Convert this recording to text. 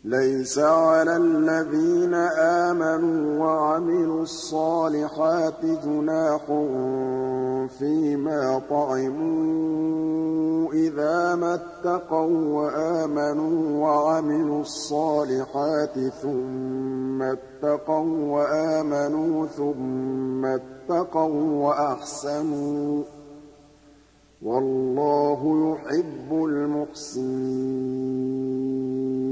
لَيْسَ عَلَى الَّذِينَ آمَنُوا وَعَمِلُوا الصَّالِحَاتِ جُنَاحٌ فِيمَا طَعِمُوا إِذَا مَا اتَّقَوا وَّآمَنُوا وَعَمِلُوا الصَّالِحَاتِ ثُمَّ اتَّقَوا وَّآمَنُوا ثُمَّ اتَّقَوا وَّأَحْسَنُوا ۗ وَاللَّهُ يُحِبُّ الْمُحْسِنِينَ